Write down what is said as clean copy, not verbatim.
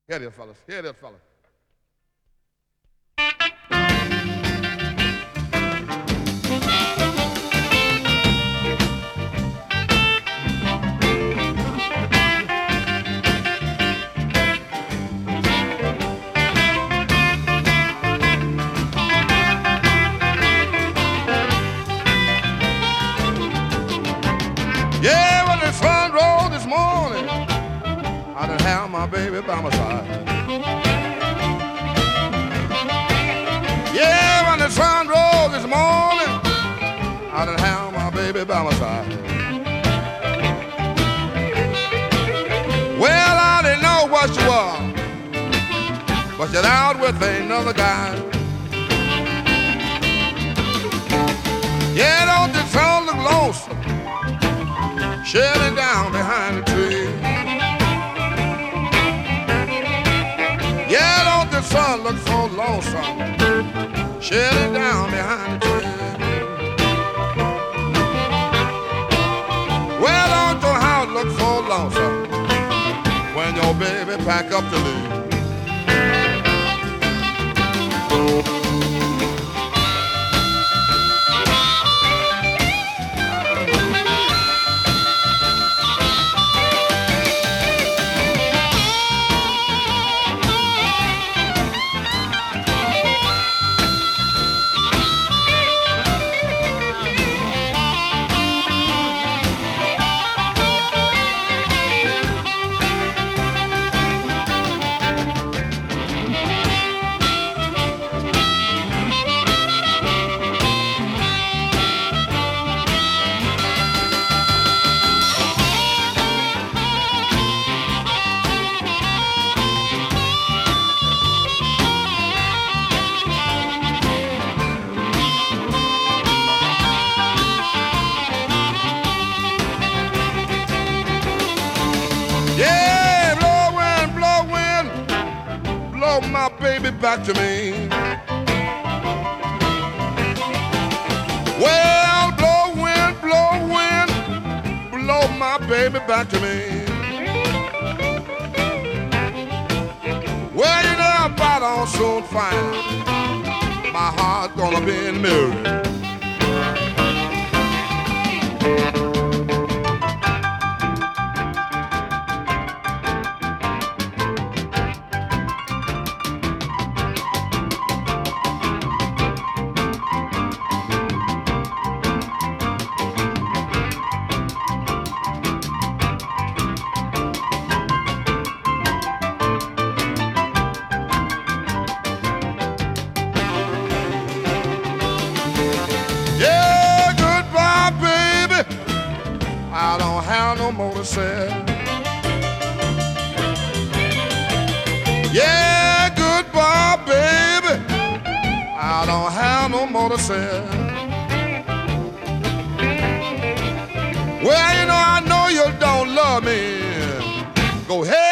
Here it is, fellas. Here it is, fellas. Yeah, when the sun rose this morning, I done have my baby by my side. Yeah, when the sun rose this morning, I done have my baby by my side. Well, I didn't know what she was, but she's out with another guy. Yeah, don't the sun look lonesome, shedding down behind the tree. Yeah, don't the sun look so lonesome, shedding down behind the tree. Well, don't your house look so lonesome when your baby pack up to leave. Yeah, blow wind, blow my baby back to me. Well, blow wind, blow my baby back to me. Well, you know about on soon find my heart gonna be in the mirror. Yeah, goodbye, baby. I don't have no more to say. Yeah, goodbye, baby. I don't have no more to say. Well, you know I know you don't love me. Go ahead.